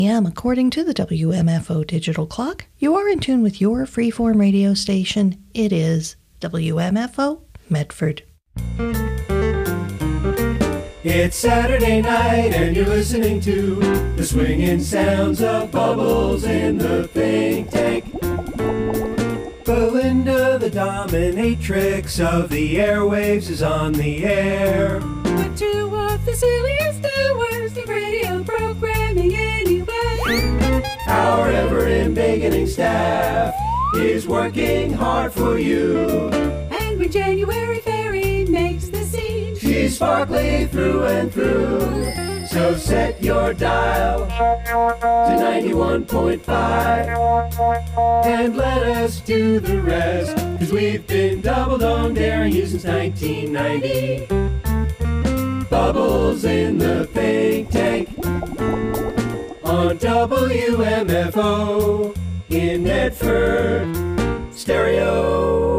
a.m. according to the WMFO digital clock. You are in tune with your freeform radio station. It is WMFO Medford. It's Saturday night and you're listening to the swinging sounds of Bubbles in the Think Tank. Belinda, the dominatrix of the airwaves, is on the air. With two of the silliest hours of radio programming anyway. Our ever-invigorating staff is working hard for you. And when January Fairy makes the scene, she's sparkly through and through. So set your dial to 91.5 and let us do the rest, 'cause we've been double dong daring you since 1990. Bubbles in the Think Tank on WMFO in Medford Stereo.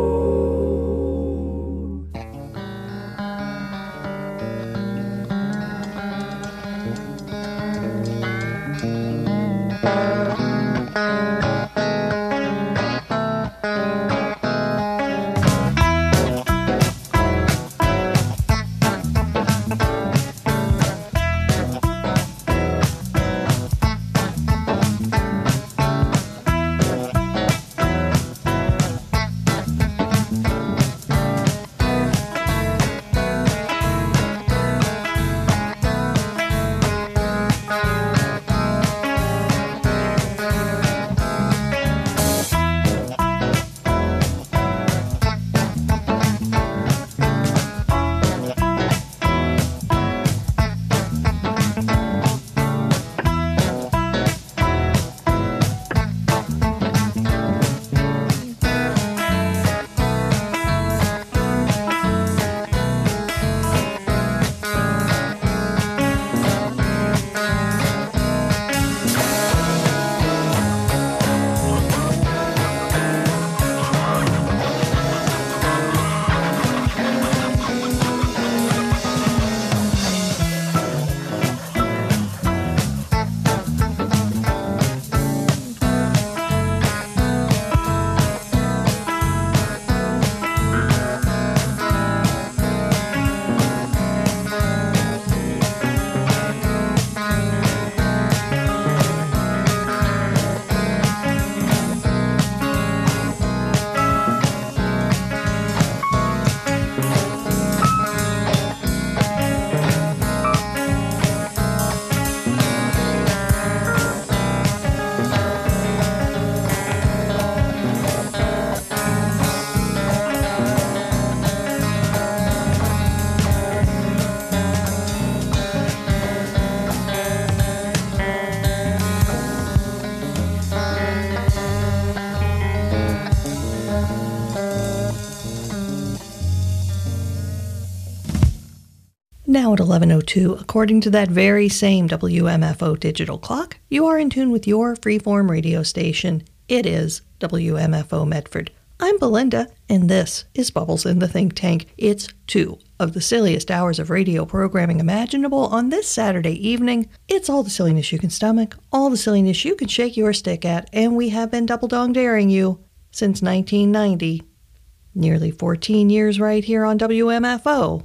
Now at 11:02, according to that very same WMFO digital clock, you are in tune with your freeform radio station. It is WMFO Medford. I'm Belinda, and this is Bubbles in the Think Tank. It's 2 of the silliest hours of radio programming imaginable on this Saturday evening. It's all the silliness you can stomach, all the silliness you can shake your stick at, and we have been double dong daring you since 1990. Nearly 14 years right here on WMFO.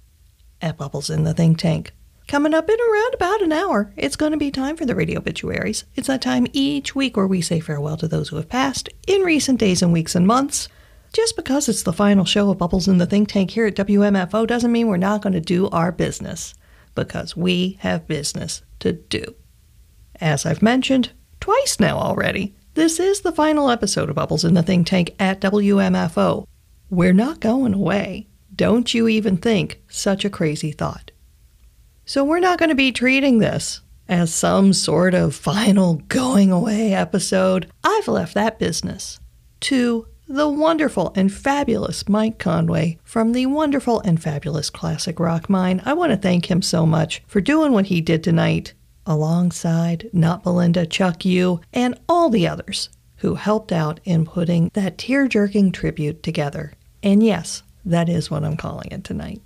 At Bubbles in the Think Tank. Coming up in around about an hour, it's going to be time for the radio obituaries. It's that time each week where we say farewell to those who have passed in recent days and weeks and months. Just because it's the final show of Bubbles in the Think Tank here at WMFO doesn't mean we're not going to do our business, because we have business to do. As I've mentioned twice now already, this is the final episode of Bubbles in the Think Tank at WMFO. We're not going away. Don't you even think such a crazy thought. So we're not going to be treating this as some sort of final going away episode. I've left that business to the wonderful and fabulous Mike Conway from the wonderful and fabulous Classic Rock Mine. I want to thank him so much for doing what he did tonight alongside Not Belinda, Chuck U, and all the others who helped out in putting that tear-jerking tribute together. And yes, that is what I'm calling it tonight.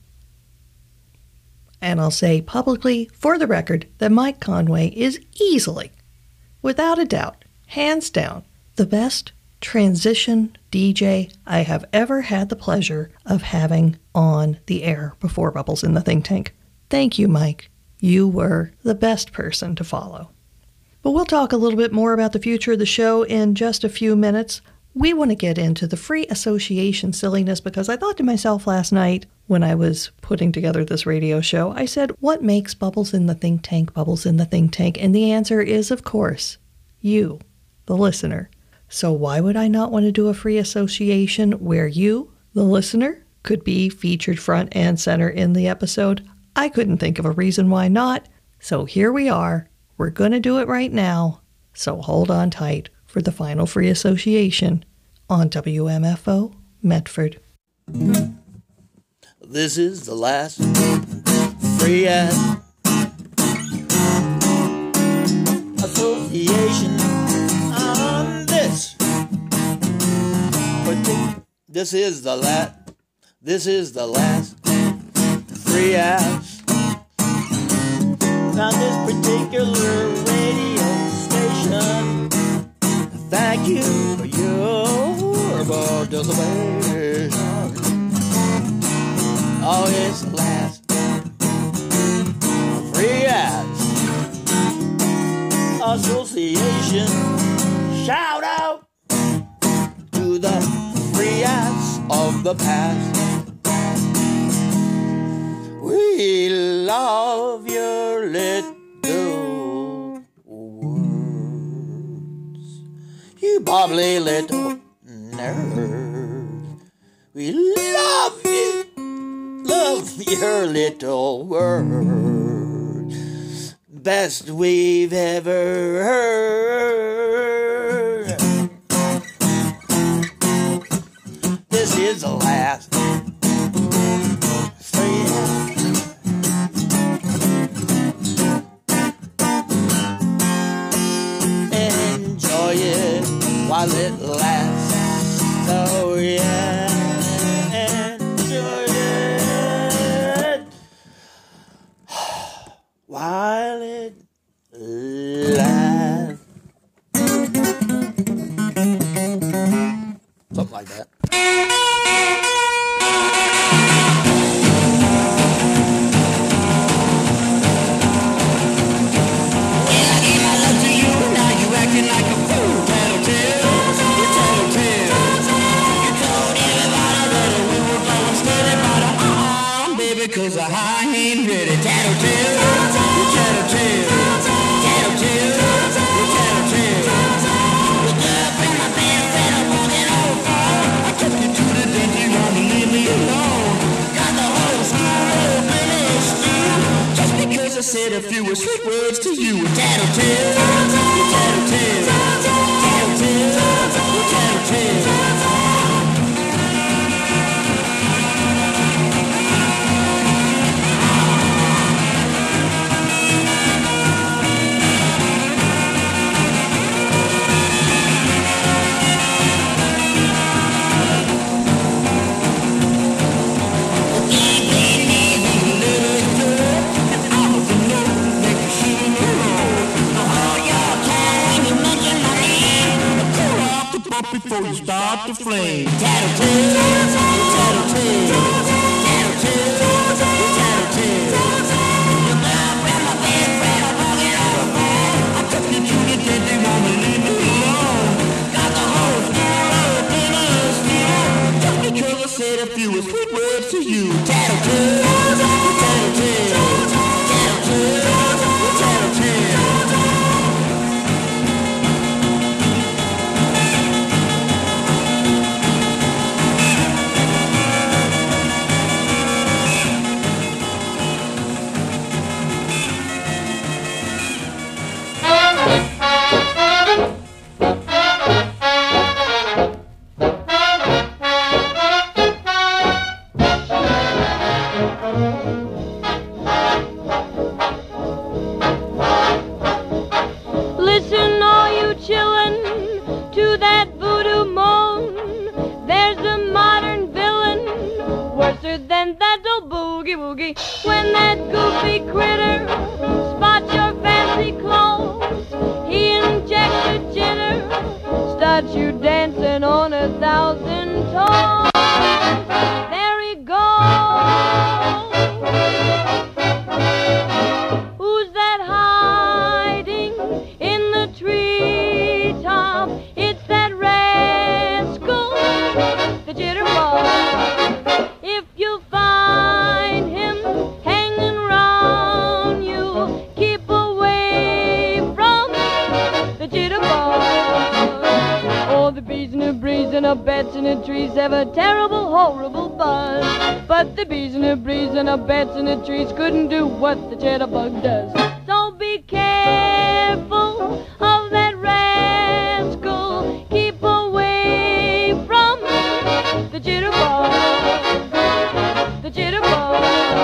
And I'll say publicly, for the record, that Mike Conway is easily without a doubt, hands down, the best transition DJ I have ever had the pleasure of having on the air before Bubbles in the Think Tank. Thank you, Mike. You were the best person to follow. But we'll talk a little bit more about the future of the show in just a few minutes. We want to get into the free association silliness because I thought to myself last night when I was putting together this radio show, I said, what makes Bubbles in the Think Tank Bubbles in the Think Tank? And the answer is, of course, you, the listener. So why would I not want to do a free association where you, the listener, could be featured front and center in the episode? I couldn't think of a reason why not. So here we are. We're going to do it right now. So hold on tight for the final free association on WMFO Medford. This is the last free association on this. But this is the last free ass on this particular radio station. Thank you for your participation. Oh, it's the last free ass association. Shout out to the free ass of the past. We love your little words, you bubbly little nerd. We love you, love your little words, best we've ever heard. This is the last free ass. Enjoy it while it lasts. Oh yeah, enjoy it while it lasts. Something like that. Cause I ain't ready. Tattletale, tattletale, tattletale, tattletale. Look up in my bed, when I'm walking on fire. I took you to the dentist, you wanna leave me alone. Got the whole school finished you. Just because I said a few sweet words to you. Tattletale, tattletale, tattletale, tattletale. Before you start to flame. Tattletale, tattletale, tattletale, tattletale. Look up in my bed, when I'm walking on the floor. I took you to the dentist, you wanna leave me alone. Got the whole school up in a steal. Just because I said a few sweet words to you. Tattletale, tattletale, tattletale, tattletale. When that goofy critter spots your fancy clothes, he injects got you dancing on 1,000 toes. There he goes. Who's that hiding in the treetop? It's that rascal, the jitterbug. If you find him hanging round you, keep away from the jitterbug. Oh, the bees and the breeze and the bats and the trees have a terrible, horrible buzz. But the bees and the breeze and the bats and the trees couldn't do what the jitterbug does. So be careful of that rascal. Keep away from the jitterbug. The jitterbug.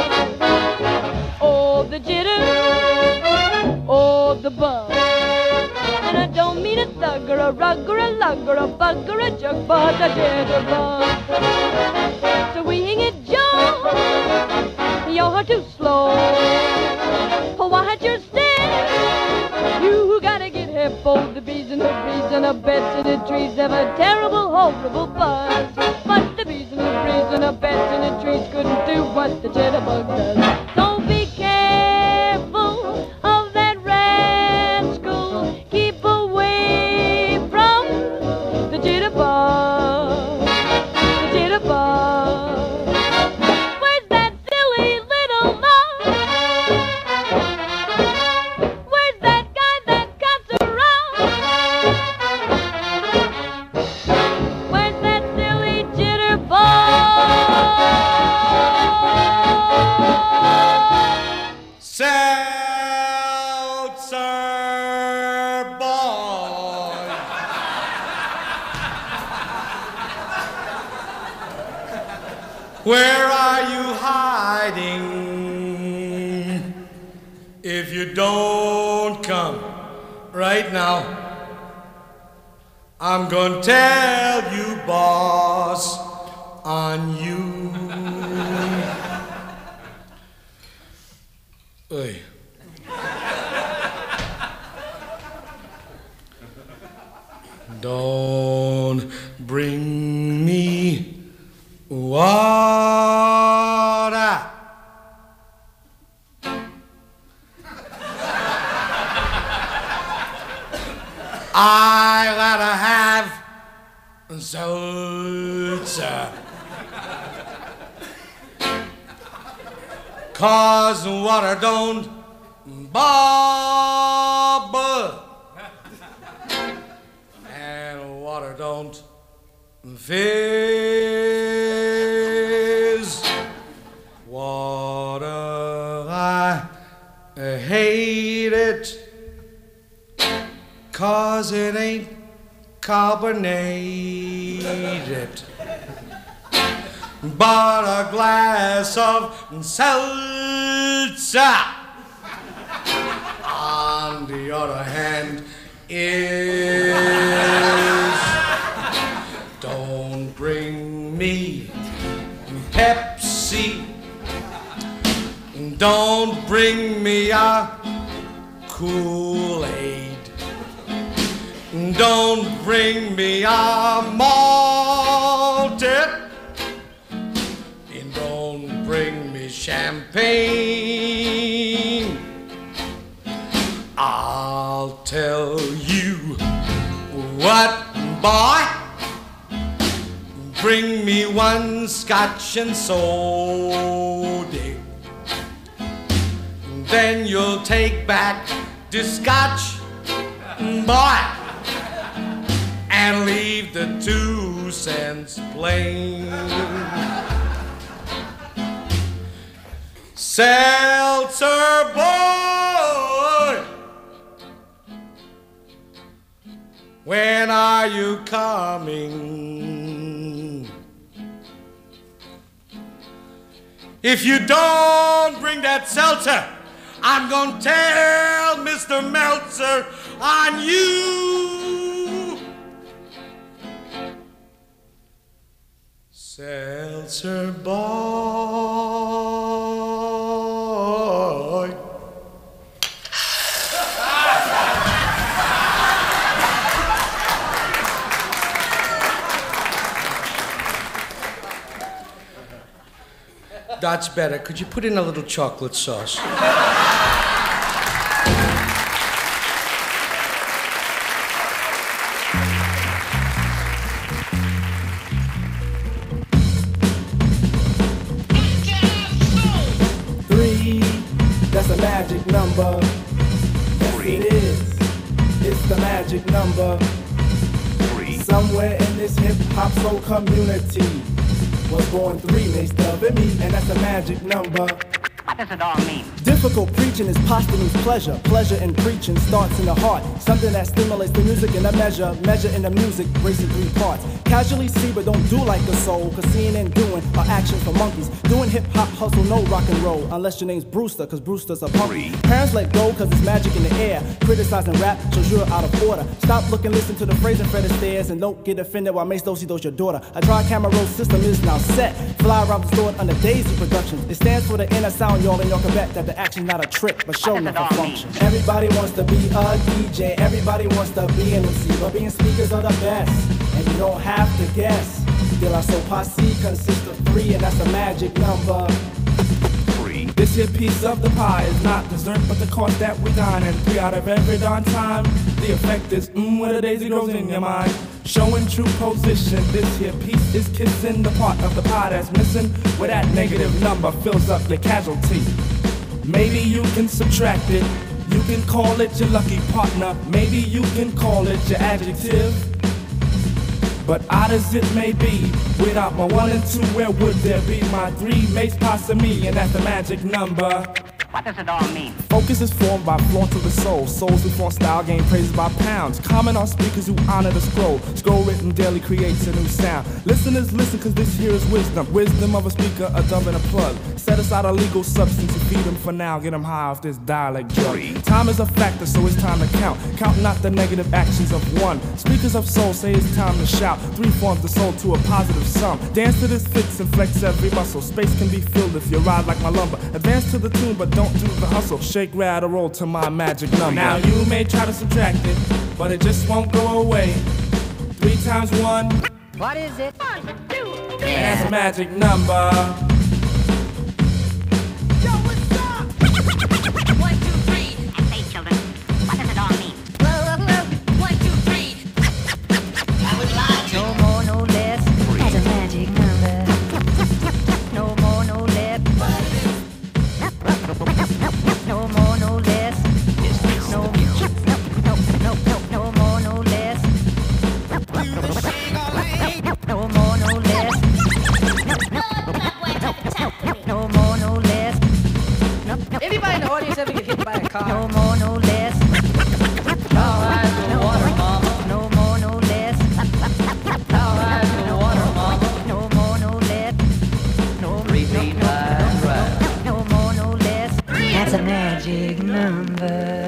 Oh, the jitter. Oh, the bug. And I don't mean a thug or a rug or a lug or a bug or a jug, but a jitterbug. Swing it, Joe. You're too slow. Watch your step. You gotta get hip. Oh, the bees and the breeze and the bats and the trees have a terrible, horrible buzz. But the bees and the breeze and the bats and the trees couldn't do what the jitterbug does. So be careful of that rascal. Keep away from the jitterbug. The jitterbug. Where's that silly little mouse? Where's that guy that cuts around? Where's that silly jitterbug? Seltzer boy. Where are you hiding? If you don't come right now, I'm gonna tell you, boss, on you. Hey. Don't bring me water. I gotta have seltzer. 'Cause water don't bubble. And water don't fizz. Water, I hate it. 'Cause it ain't carbonated. But a glass of seltzer, on the other hand, is. Don't bring me Pepsi. Don't bring me a Kool-Aid. Don't bring me a malted. And don't bring me champagne. I'll tell you what, boy. Bring me one scotch and soda. Then you'll take back the scotch, boy, and leave the 2 cents plain. Seltzer boy, when are you coming? If you don't bring that seltzer, I'm gonna tell Mr. Meltzer on you. Seltzer boy. That's better. Could you put in a little chocolate sauce? That's a magic number. Yes, it is. It's the magic number. Somewhere in this hip-hop soul community was born 3 mixed up in me, and that's a magic number. What does it all mean? Difficult preaching is posthumous pleasure. Pleasure in preaching starts in the heart. Something that stimulates the music in a measure. Measure in the music, breaks in 3 parts. Casually see but don't do like a soul. Cause seeing and doing are actions for monkeys. Doing hip-hop hustle, no rock and roll. Unless your name's Brewster, cause Brewster's a punk. Parents let go cause it's magic in the air. Criticizing rap shows you're out of order. Stop looking, listen to the phrase and Fred Astaire. And don't get offended while Mace Dosey does your daughter. A tri-camera roll system is now set. Fly around the store under Daisy Productions. It stands for the inner sound, y'all, and y'all can bet that the action's not a trick, but show enough a function. Everybody wants to be a DJ, everybody wants to be an MC, but being speakers are the best, and you don't have to guess. De La Soul Posse consists of 3, and that's a magic number. This here piece of the pie is not dessert, but the course that we dine. And 3 out of every darn time, the effect is when a daisy grows in your mind. Showing true position, this here piece is kissing the part of the pie that's missing, where that negative number fills up your casualty. Maybe you can subtract it, you can call it your lucky partner, maybe you can call it your adjective. But odd as it may be, without my 1 and 2, where would there be my 3 mates passing me, and that's the magic number. What does it all mean? Focus is formed by flaunt of the soul. Souls who flaunt style gain praises by pounds. Comment on speakers who honor the scroll. Scroll written daily creates a new sound. Listeners listen cause this here is wisdom. Wisdom of a speaker, a dove and a plug. Set aside a legal substance to feed them for now. Get them high off this dialect drug. Time is a factor so it's time to count. Count not the negative actions of 1. Speakers of soul say it's time to shout. 3 forms the soul to a positive sum. Dance to this fix and flex every muscle. Space can be filled if you ride like my lumber. Advance to the tune but don't do the hustle. Shake, rattle, roll to my magic number. Now you may try to subtract it, but it just won't go away. 3 times 1. What is it? 1, 2, 3. And that's a magic number. Yo, what's up? 1, 2, 3. I say, children, what does it all mean? 1, 2, 3. I would lie to you. No more, no less. That's a magic number. No more, no less. No more, no less. No more, no less. No more, no less. No more, no less. Anybody in the audience ever get hit by a car? No more, no less. All right, the water, mama. No more, no less. All right, the water, mama. No more, no less. No 3 feet wide, right. No more, no less. That's a magic number.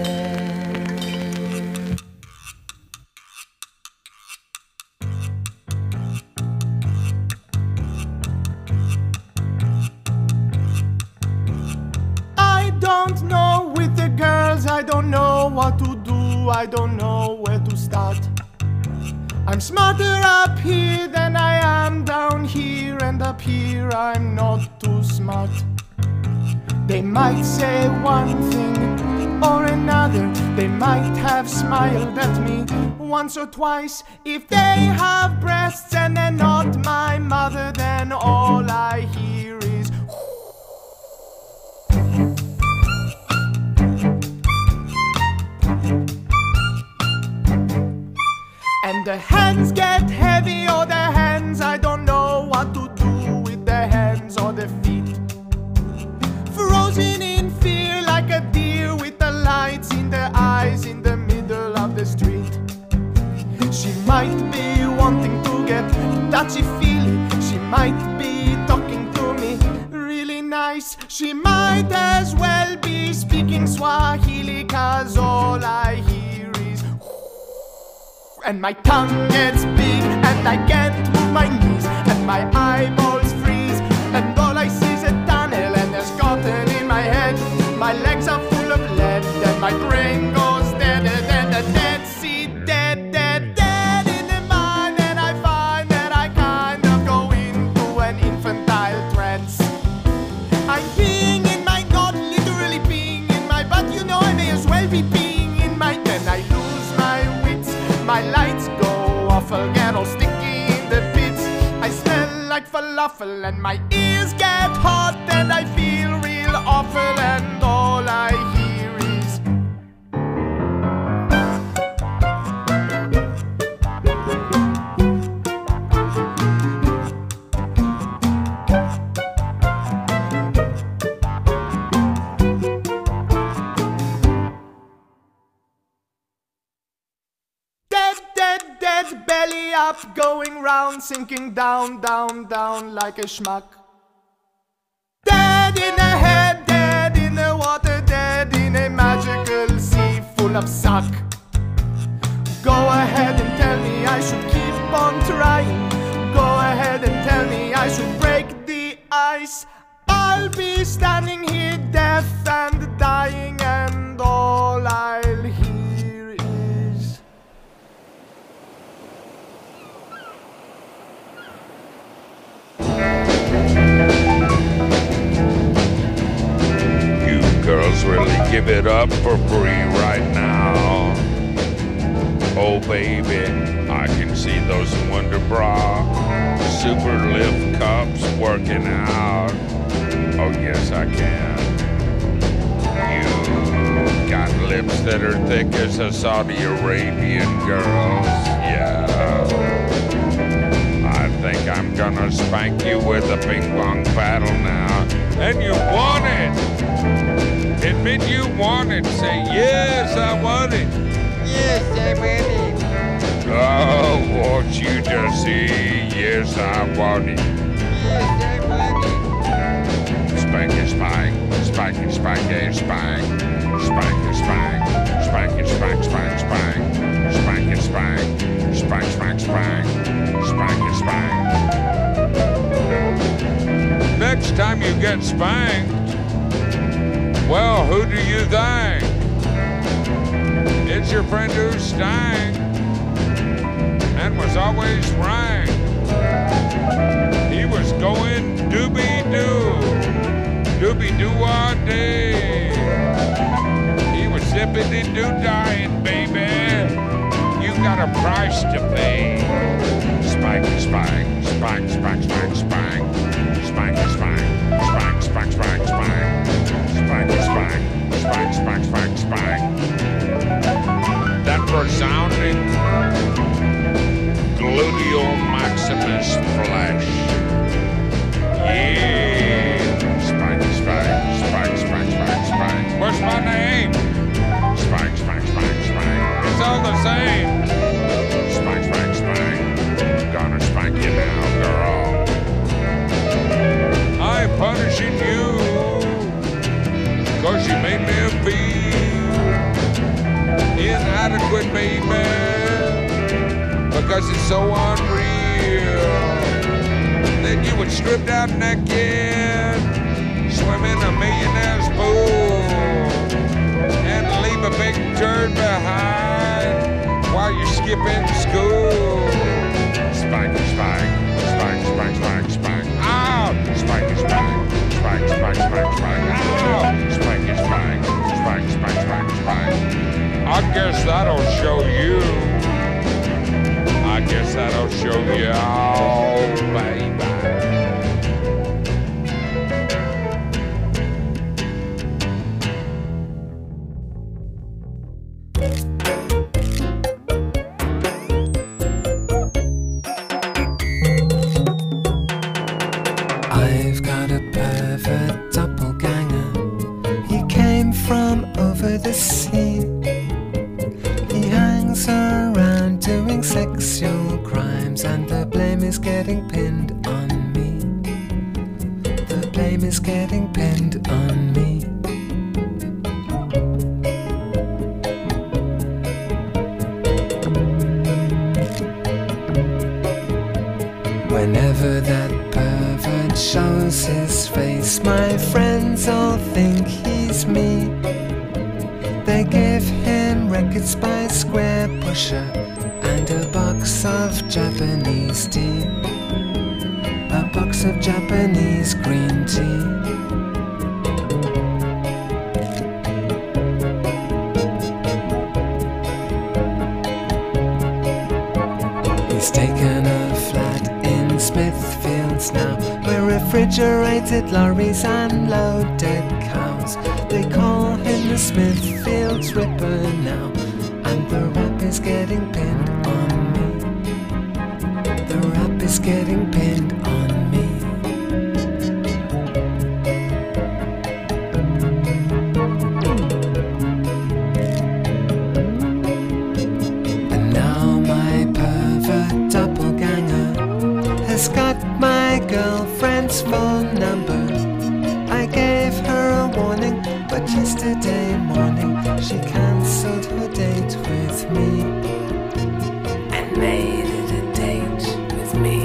I don't know with the girls, I don't know what to do, I don't know where to start. I'm smarter up here than I am down here, and up here I'm not too smart. They might say one thing or another, they might have smiled at me once or twice. If they have breasts and they're not my mother, then all I hear is and the hands get heavy, or the hands, I don't know what to do with the hands or the feet. Frozen in fear like a deer with the lights in the eyes in the middle of the street. She might be wanting to get touchy-feely, she might be talking to me really nice. She might as well be speaking Swahili, cause all I hear is and my tongue gets big and I can't move my knees and my eyeballs freeze and all I see is a tunnel and there's cotton in my head. My legs are full of lead and my brain goes dead and the dead sea dead, dead, dead in the mind, and I find that I kind of go into an infantile trance. shuffle and my ears get hot and I feel real awful and all I hear is dead, belly up, going round, sinking down, down, down like a schmuck. Dead in the head, dead in the water, dead in a magical sea full of suck. Go ahead and tell me I should keep on trying. Go ahead and tell me I should break the ice. I'll be standing here deaf and dying and all I'll hear is you girls really give it up for free right now. Oh baby, I can see those Wonder Bra super lift cups working out. Oh yes I can. You got lips that are thick as a Saudi Arabian girls. Yeah. I think I'm gonna spank you with a ping pong paddle now. And you want it. Admit you want it. Say yes, I want it. Yes, I want it. Oh, want you to see? Yes, I want it. Yes, I want it. Spank and spank, spank and spank and spank, spank and spank, spank and spank, spank, spank, spank and spank, spank, spank, spank, spank and spank. Next time you get spanked, well, who do you think? It's your friend who stank and was always right. He was going doobie-doo, doobie-doo-ah-dee. He was zippity-doo-dying, baby. You got a price to pay. Spike, spike, spike, spike, spike, spike, spike, spike, spike, spike, spike, spike, spike, spike, spike, spike, spike. That resounding gluteal maximus flesh. Yeah. Spike, spike, spike, spike, spike, spike. What's my name? Spike, spike, spike, spike. It's all the same. Spike, spike, spike. Gonna spank you now, girl. I'm punishing you 'cause you made me feel inadequate, baby. Because it's so unreal that you would strip down naked, swim in a millionaire's pool, and leave a big turd behind while you're skipping school. Spike, spike, spike, spike, spike, spike. Ow! Spike, spike, spike, spike, spike, spike. Ow! Spike, spike, spike, spike, spike, spike. I guess that'll show you. I guess that'll show you all, baby. I've got a pervert doppelganger. He came from over the sea. He hangs around doing sexual crimes, and the blame is getting pinned on me. The blame is getting pinned on me. Whenever that pervert shows his face, my friends all think he's me. They give him records by Square Pusher and a box of Japanese tea. A box of Japanese green tea. He's taken a flat in Smithfield dance now. Where refrigerated lorries unload dead cows. They call him the Smithfields Ripper now. And the rap is getting pinned on me. The rap is getting pinned on me. And now my pervert doppelganger has got my girlfriend's phone number. I gave her a warning, but yesterday morning she cancelled her date with me and made it a date with me.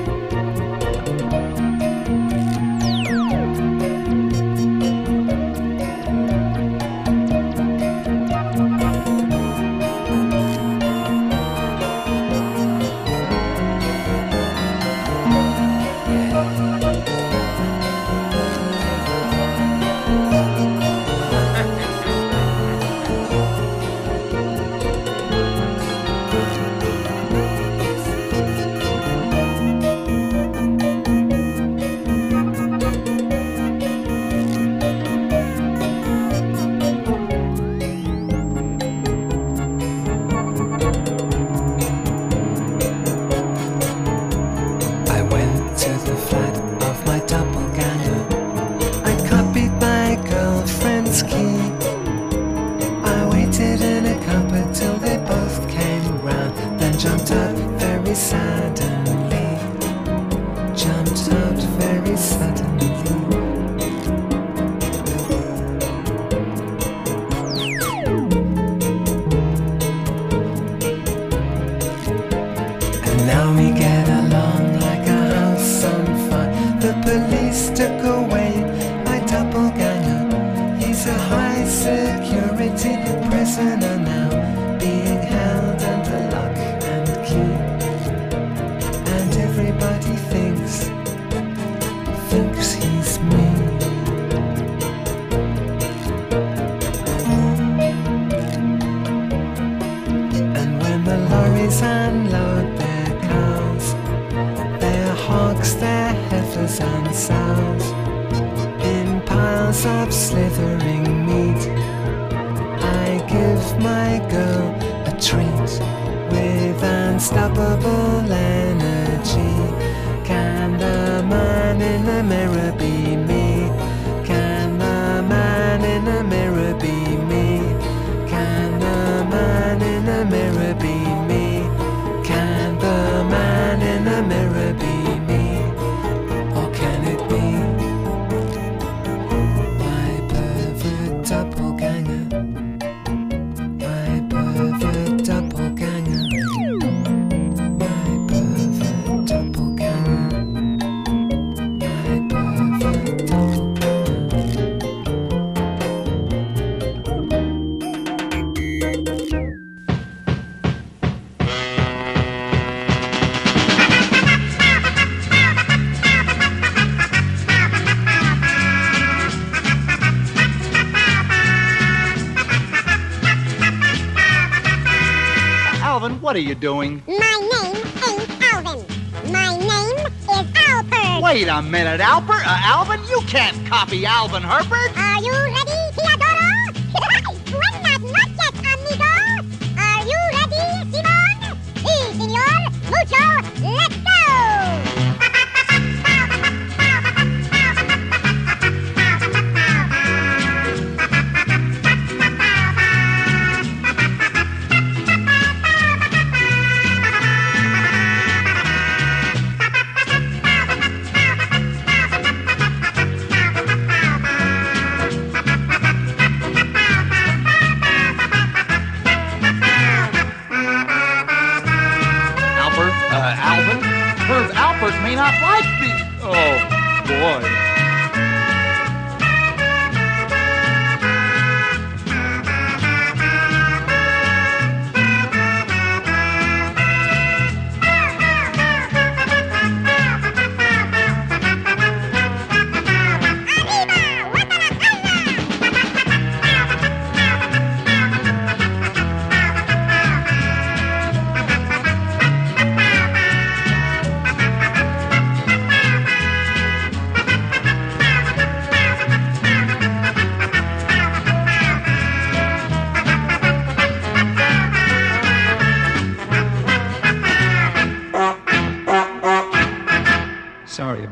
What are you doing? My name ain't Alvin. My name is Alpert. Wait a minute, Alpert? Alvin? You can't copy Alvin Herbert. Are you ready, Theodoro? Buenas noches, amigo. Are you ready, Simon? Sí, senor. Mucho. Let's go. May not like me. Oh, boy.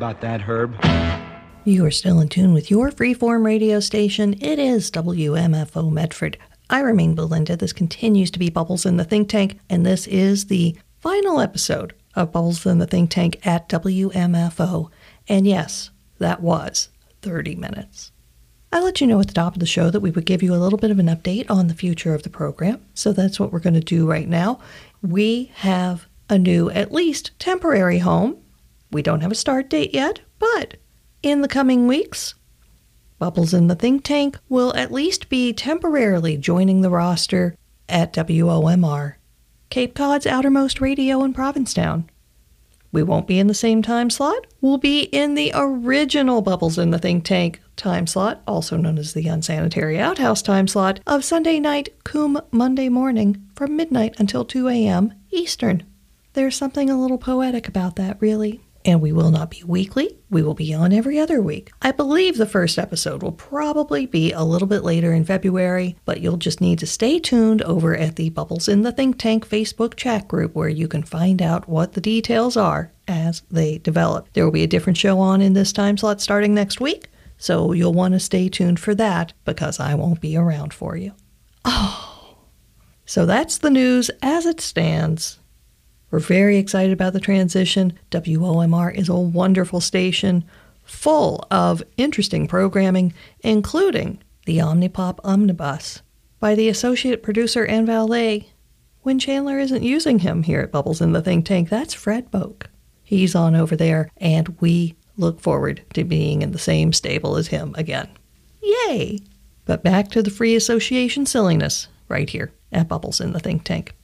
about that, Herb. You are still in tune with your freeform radio station. It is WMFO Medford. I remain Belinda. This continues to be Bubbles in the Think Tank, and this is the final episode of Bubbles in the Think Tank at WMFO. And yes, that was 30 minutes. I let you know at the top of the show that we would give you a little bit of an update on the future of the program, so that's what we're going to do right now. We have a new, at least temporary home. We don't have a start date yet, but in the coming weeks, Bubbles in the Think Tank will at least be temporarily joining the roster at WOMR, Cape Cod's outermost radio in Provincetown. We won't be in the same time slot. We'll be in the original Bubbles in the Think Tank time slot, also known as the Unsanitary Outhouse time slot, of Sunday night, cum Monday morning, from midnight until 2 a.m. Eastern. There's something a little poetic about that, really. And we will not be weekly. We will be on every other week. I believe the first episode will probably be a little bit later in February, but you'll just need to stay tuned over at the Bubbles in the Think Tank Facebook chat group where you can find out what the details are as they develop. There will be a different show on in this time slot starting next week, so you'll want to stay tuned for that because I won't be around for you. Oh, so that's the news as it stands. We're very excited about the transition. WOMR is a wonderful station full of interesting programming, including the Omnipop Omnibus by the associate producer and valet. When Chandler isn't using him here at Bubbles in the Think Tank, that's Fred Boak. He's on over there, and we look forward to being in the same stable as him again. Yay! But back to the free association silliness right here at Bubbles in the Think Tank.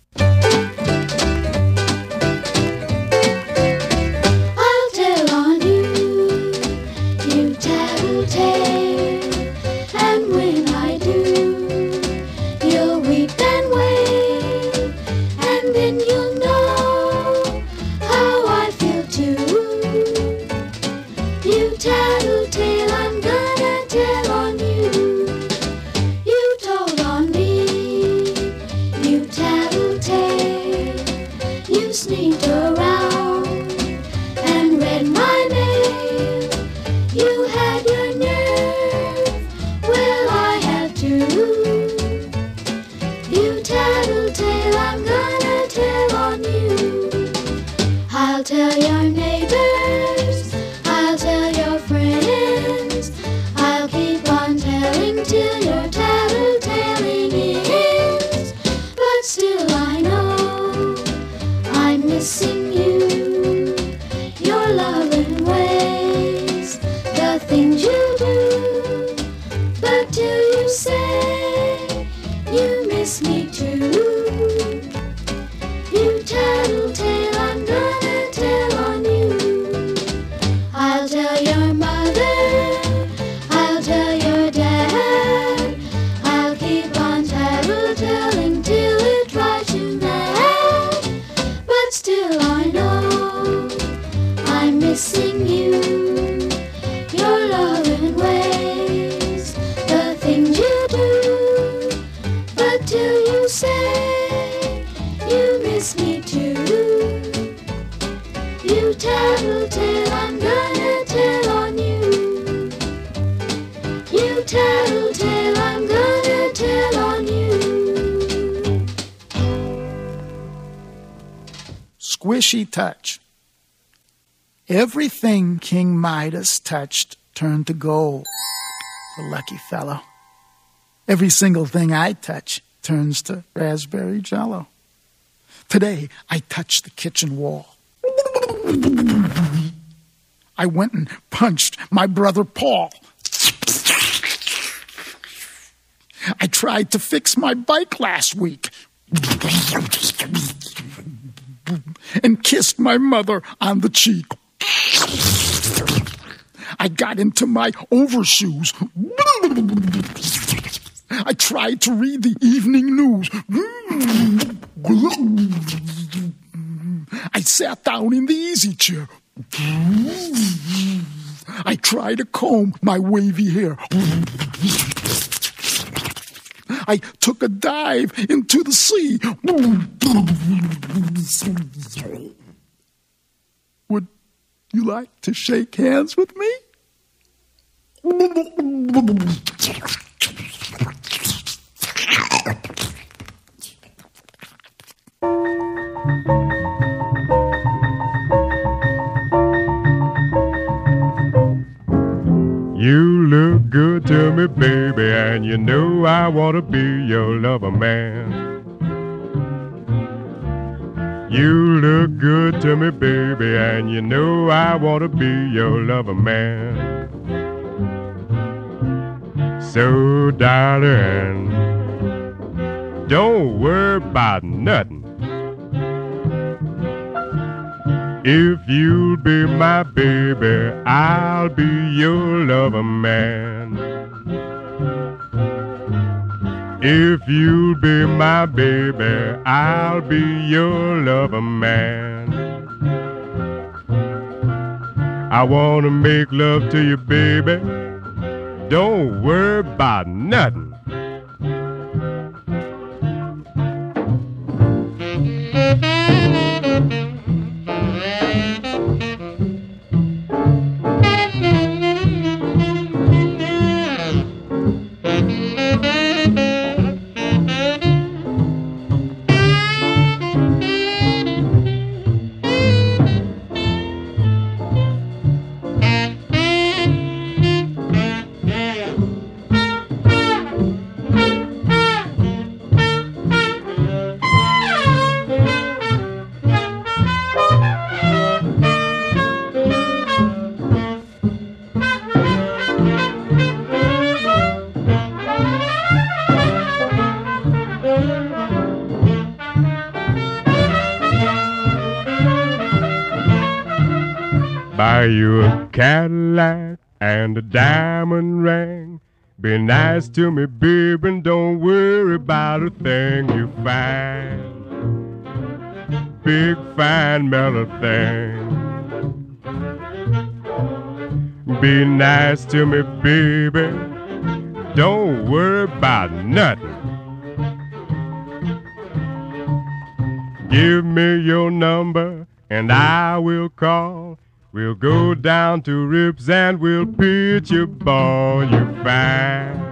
Squishy touch. Everything King Midas touched turned to gold. The lucky fellow. Every single thing I touch turns to raspberry jello. Today, I touched the kitchen wall. I went and punched my brother Paul. I tried to fix my bike last week and kissed my mother on the cheek. I got into my overshoes. I tried to read the evening news. I sat down in the easy chair. I tried to comb my wavy hair. I took a dive into the sea. You like to shake hands with me? You look good to me, baby, and you know I want to be your lover, man. You look good to me, baby, and you know I want to be your lover, man. So, darling, don't worry about nothing. If you'll be my baby, I'll be your lover, man. If you'll be my baby, I'll be your lover, man. I want to make love to you, baby. Don't worry about nothing. Buy you a Cadillac and a diamond ring. Be nice to me, baby, and don't worry about a thing. You find big, fine, mellow thing. Be nice to me, baby. Don't worry about nothing. Give me your number and I will call. We'll go down to Rips and we'll pitch a ball. You fine,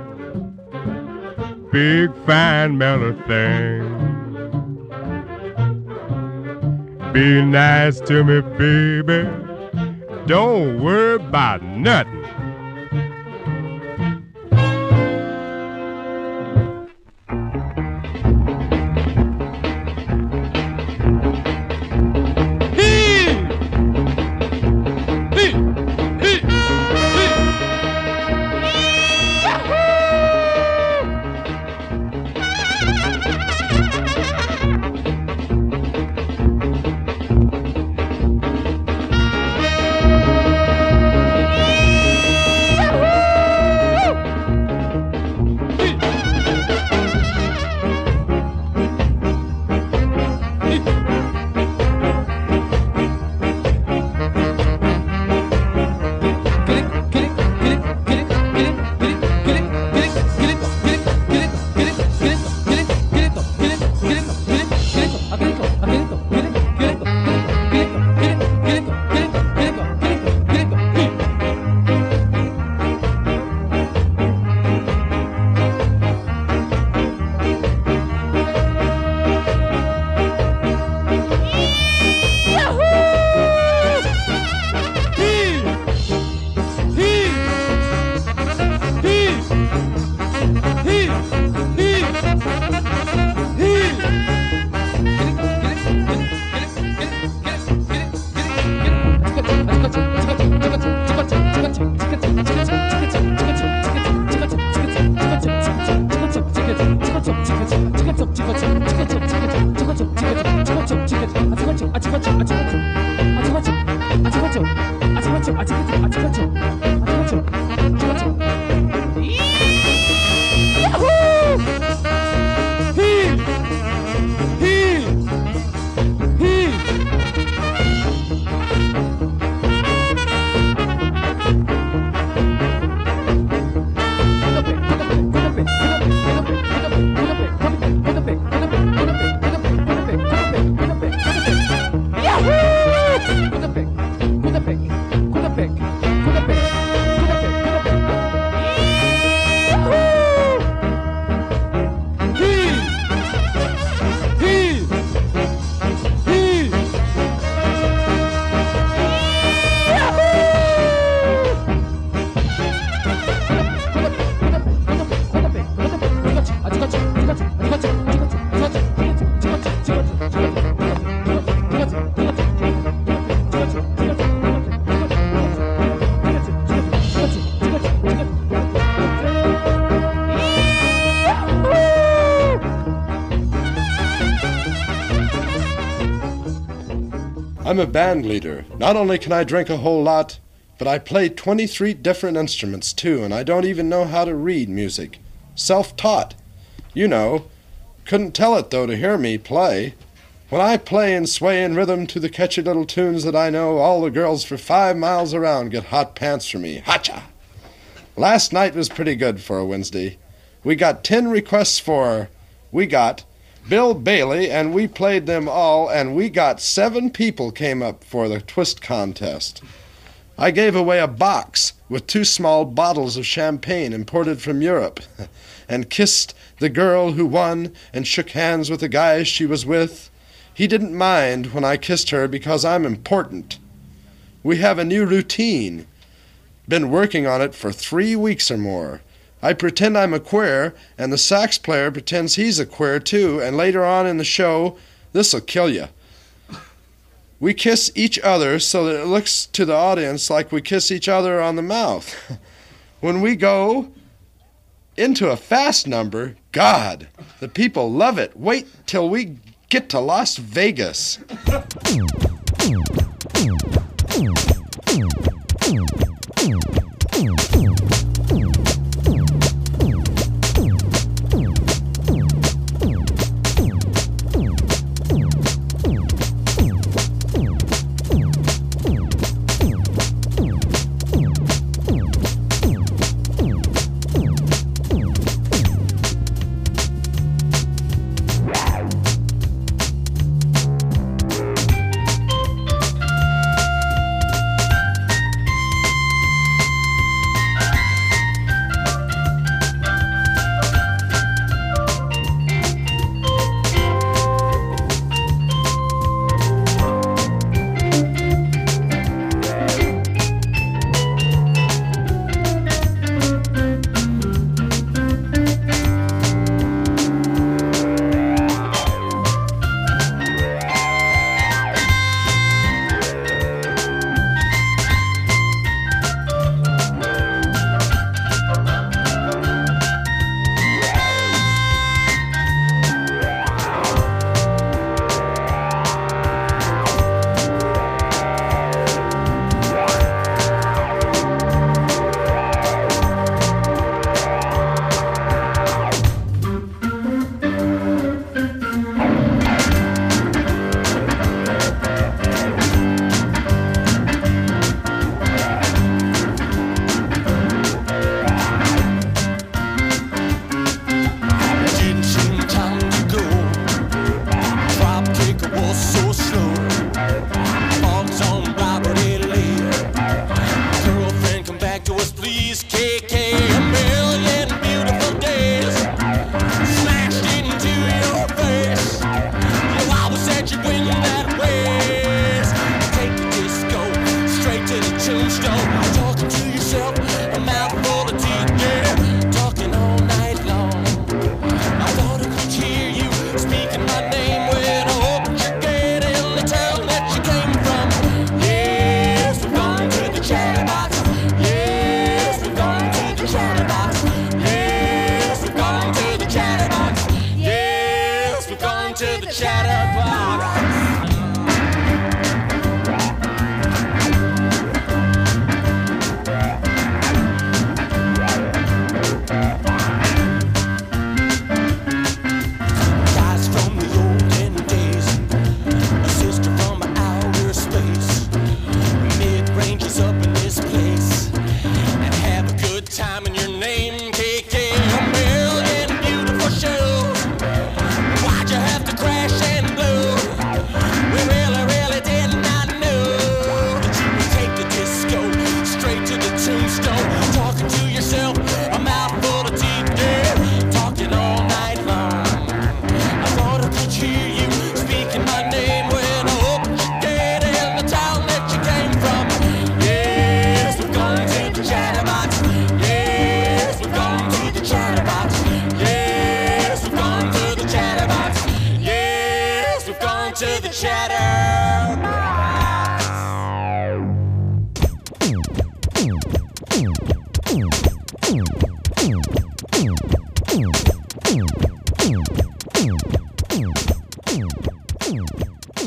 big, fine, mellow thing. Be nice to me, baby. Don't worry about nothing. Yahoo! I'm a band leader. Not only can I drink a whole lot, but I play 23 different instruments too, and I don't even know how to read music. Self-taught. You know. Couldn't tell it, though, to hear me play. When I play and sway in rhythm to the catchy little tunes that I know, all the girls for 5 miles around get hot pants from me. Hacha! Last night was pretty good for a Wednesday. We got 10 requests for... We got Bill Bailey, and we played them all, and we got 7 people came up for the twist contest. I gave away a box with 2 small bottles of champagne imported from Europe, and kissed the girl who won and shook hands with the guy she was with. He didn't mind when I kissed her because I'm important. We have a new routine. Been working on it for 3 weeks or more. I pretend I'm a queer, and the sax player pretends he's a queer too, and later on in the show, this'll kill you. We kiss each other so that it looks to the audience like we kiss each other on the mouth. When we go into a fast number, God, the people love it. Wait till we get to Las Vegas.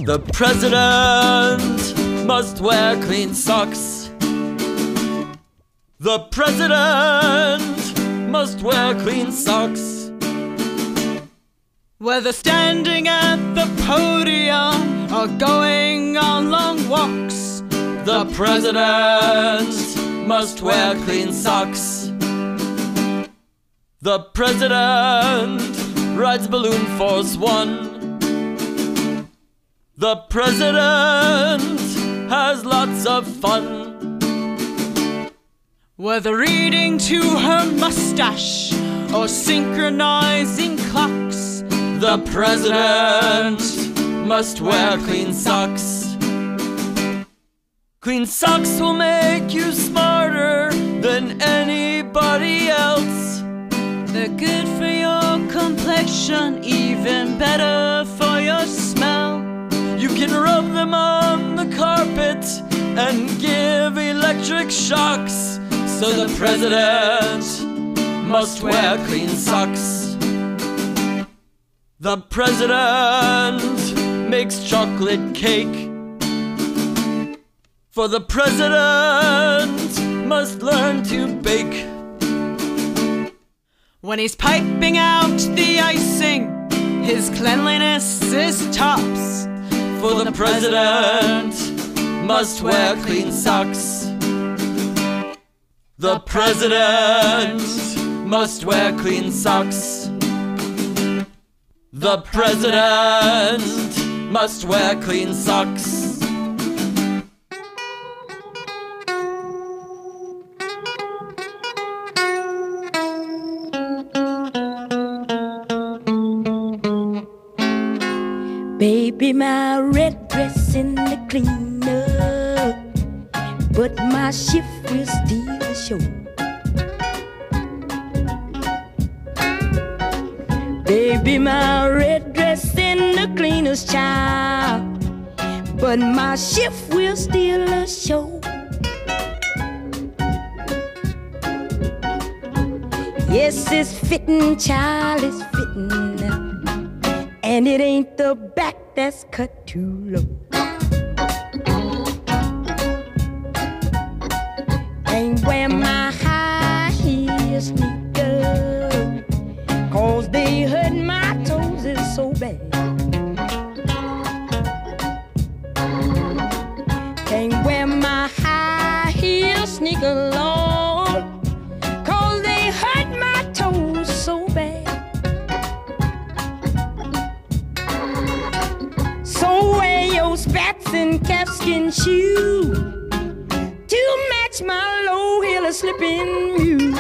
The president must wear clean socks. The president must wear clean socks. Whether standing at the podium or going on long walks, the president must wear clean socks. The president rides Balloon Force 1. The president has lots of fun. Whether reading to her mustache or synchronizing clocks, the president must wear clean socks. Clean socks will make you smarter than anybody else. They're good for your complexion, even better for your smell. You can rub them on the carpet and give electric shocks. So the president must wear clean socks. The president makes chocolate cake. For the president must learn to bake. When he's piping out the icing, his cleanliness is tops. For the president must wear clean socks. The president must wear clean socks. The president must wear clean socks. Baby, my red dress in the cleaner, but my shift will still show. Baby, my red dress in the cleaner's child, but my shift will still show. Yes, it's fitting, child, it's fitting. And it ain't the back that's cut too low. Ain't wear my high heel sneakers, 'cause they hurt my toes is so bad. Can't wear my high heel sneakers, Lord, 'cause they hurt my toes so bad. So wear your spats and calfskin shoes to match my low heel slipping mule.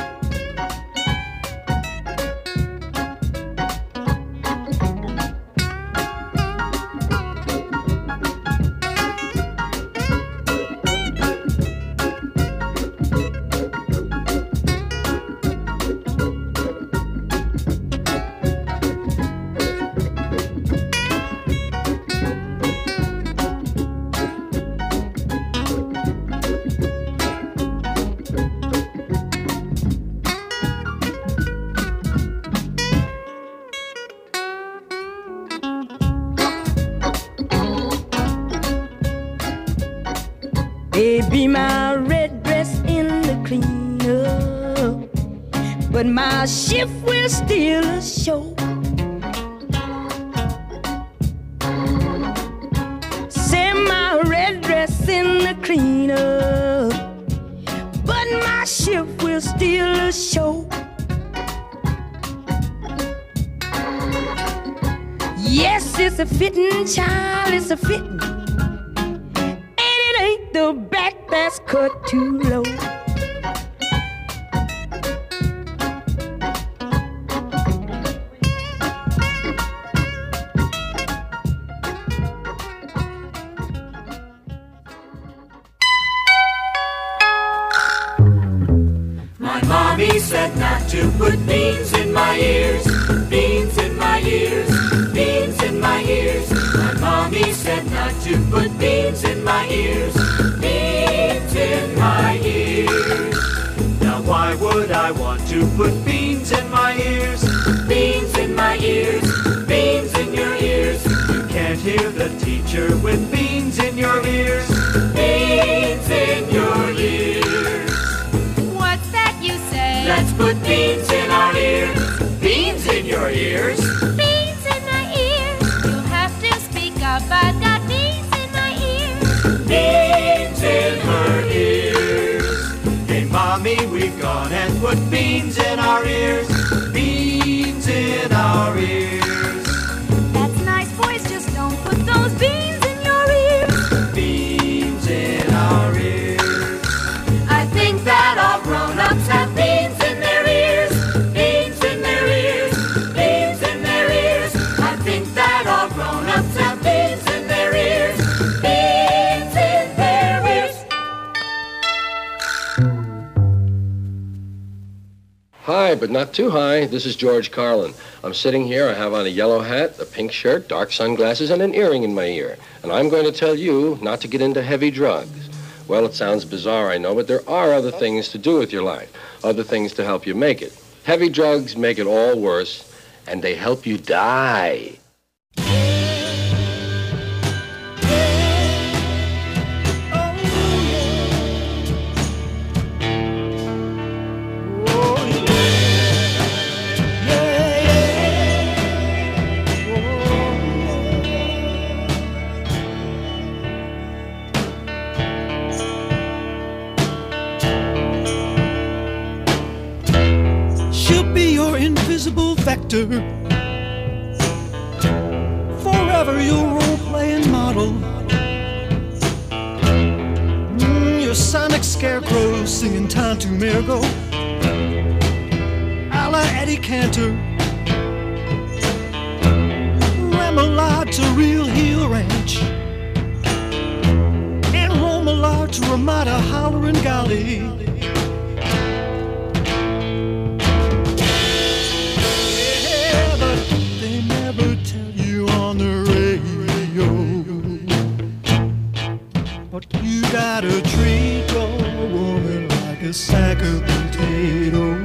Baby, my red dress in the cleaner, but my shift will still show. Say my red dress in the cleaner, but my shift will still show. Yes, it's a fitting, child, it's a fitting. The back that's cut too low. My mommy said not to put beans in my ears, beans in my ears, beans in my ears. My mommy said not to put beans in my ears, beans in my ears. Now why would I want to put beans in my ears, beans in my ears, beans in your ears? You can't hear the tea teacher with beans in your ears. Beans in your ears. What's that you say? Let's put beans in our ears. Beans in your ears. Beans in my ears. You'll have to speak up. I've got beans in my ears. Beans in her ears. Hey, Mommy, we've gone and put beans in our ears. Beans in our ears. That's nice, boys. Just don't put those beans in your ears. Beans in our ears. I think that all grown-ups have beans in their ears. Beans in their ears. Beans in their ears. I think that all grown-ups have beans in their ears. Beans in their ears. High, but not too high. This is George Carlin. I'm sitting here. I have on a yellow hat, a pink shirt, dark sunglasses, and an earring in my ear. And I'm going to tell you not to get into heavy drugs. Well, it sounds bizarre, I know, but there are other things to do with your life, other things to help you make it. Heavy drugs make it all worse, and they help you die. She'll be your invisible vector, forever your role-playing model. Your sonic scarecrow singing Time to Marigo, a la Eddie Cantor, Remoulade to Real Heel Ranch, and Romolar to Ramada Hollering Golly. You gotta treat your woman like a sack of potatoes.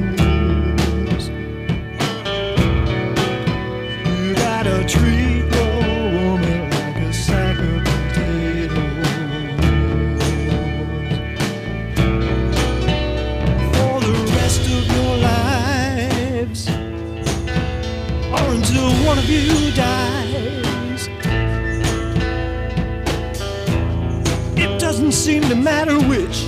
You gotta treat your woman like a sack of potatoes. For the rest of your lives, or until one of you dies. Doesn't seem to matter which.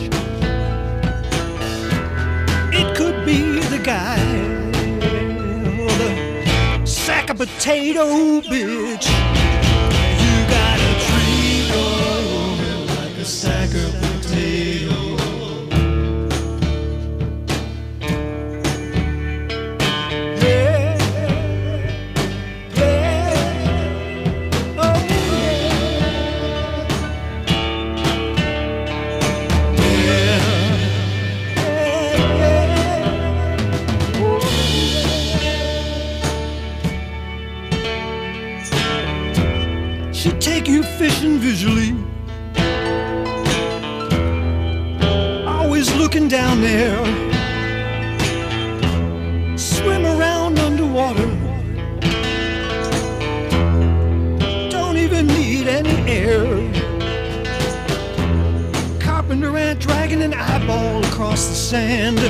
It could be the guy or the sack of potato bitch. You gotta treat your woman like a sack of potatoes. Take you fishing visually, always looking down there, swim around underwater, don't even need any air. Carpenter ant dragging an eyeball across the sand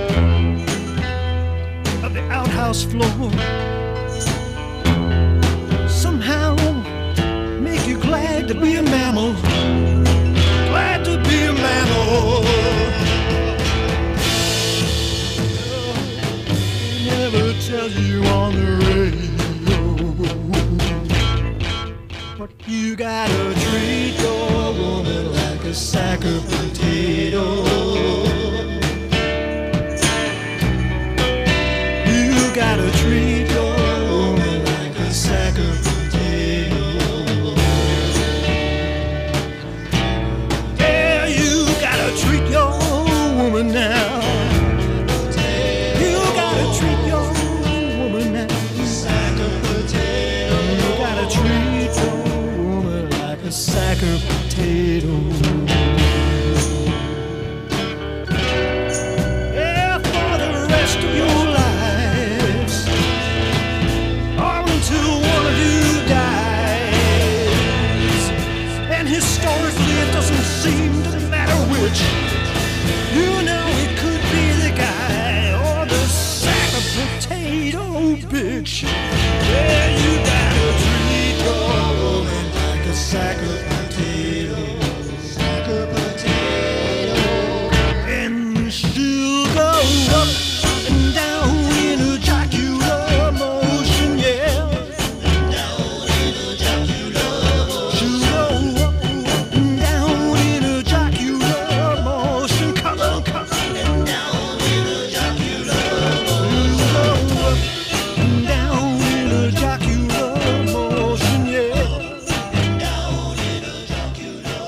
of the outhouse floor. Somehow make you glad to be a mammal. Glad to be a mammal. Never tell you on the radio, but you gotta treat your woman like a sack of potatoes. You gotta treat your woman like a sack of potatoes. Treat your woman now. You gotta treat your woman now. Sack of potatoes. You gotta treat your woman like a sack of potatoes. Yeah, for the rest of your lives, or until one of you dies. historically it doesn't seem to matter which. You know it could be the guy or the sack of potato bitch. Yeah, you gotta treat your woman like a sack of potatoes. Sack of potatoes. And she'll go up and down in a jocular motion, yeah. Down in a jocular motion. She'll go up and down in a jocular motion. Come on, come on. And down in a jocular motion. She'll go up and down in a jocular motion, yeah. And down in a jocular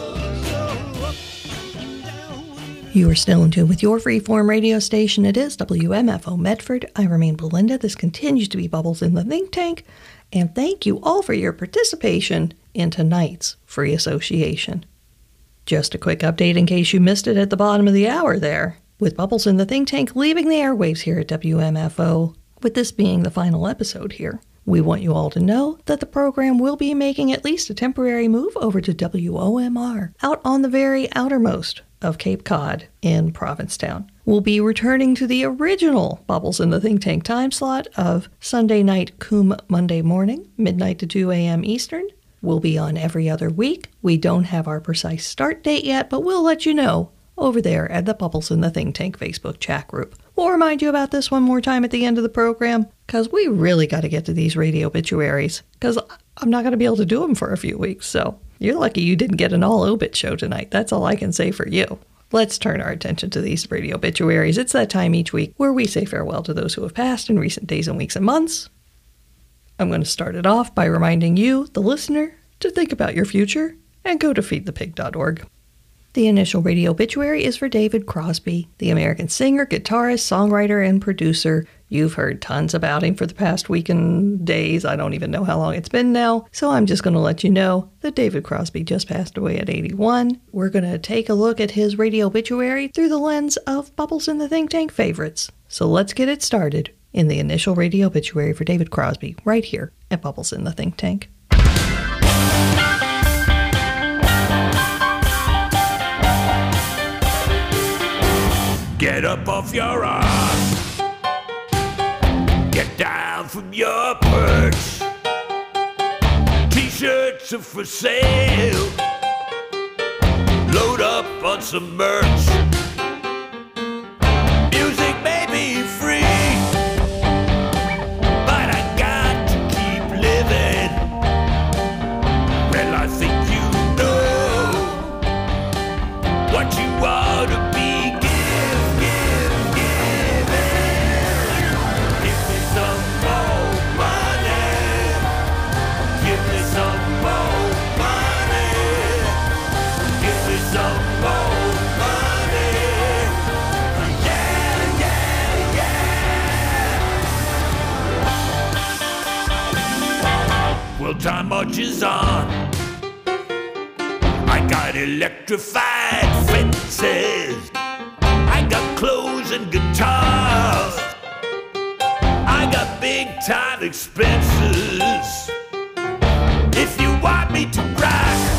motion. You are still in tune with your freeform radio station. It is WMFO Medford. I remain Belinda. This continues to be Bubbles in the Think Tank. And thank you all for your participation in tonight's free association. Just a quick update in case you missed it at the bottom of the hour there. With Bubbles in the Think Tank leaving the airwaves here at WMFO, with this being the final episode here, we want you all to know that the program will be making at least a temporary move over to WOMR, out on the very outermost of Cape Cod in Provincetown. We'll be returning to the original Bubbles in the Think Tank time slot of Sunday night cum Monday morning, midnight to 2 a.m. Eastern. We'll be on every other week. We don't have our precise start date yet, but we'll let you know over there at the Bubbles in the Think Tank Facebook chat group. We'll remind you about this one more time at the end of the program, because we really got to get to these radio obituaries, because I'm not going to be able to do them for a few weeks, so you're lucky you didn't get an all-obit show tonight. That's all I can say for you. Let's turn our attention to these radio obituaries. It's that time each week where we say farewell to those who have passed in recent days and weeks and months. I'm going to start it off by reminding you, the listener, to think about your future and go to feedthepig.org. The initial radio obituary is for David Crosby, the American singer, guitarist, songwriter, and producer. You've heard tons about him for the past week and days. I don't even know how long it's been now, so I'm just going to let you know that David Crosby just passed away at 81. We're going to take a look at his radio obituary through the lens of Bubbles in the Think Tank favorites. So let's get it started in the initial radio obituary for David Crosby, right here at Bubbles in the Think Tank. Get up off your ass. Get down from your perch. T-shirts are for sale. Load up on some merch. Music may be free, but I got to keep living. Well, I think you know what you ought to be. Well, time marches on. I got electrified fences. I got clothes and guitars. I got big time expenses. If you want me to rock,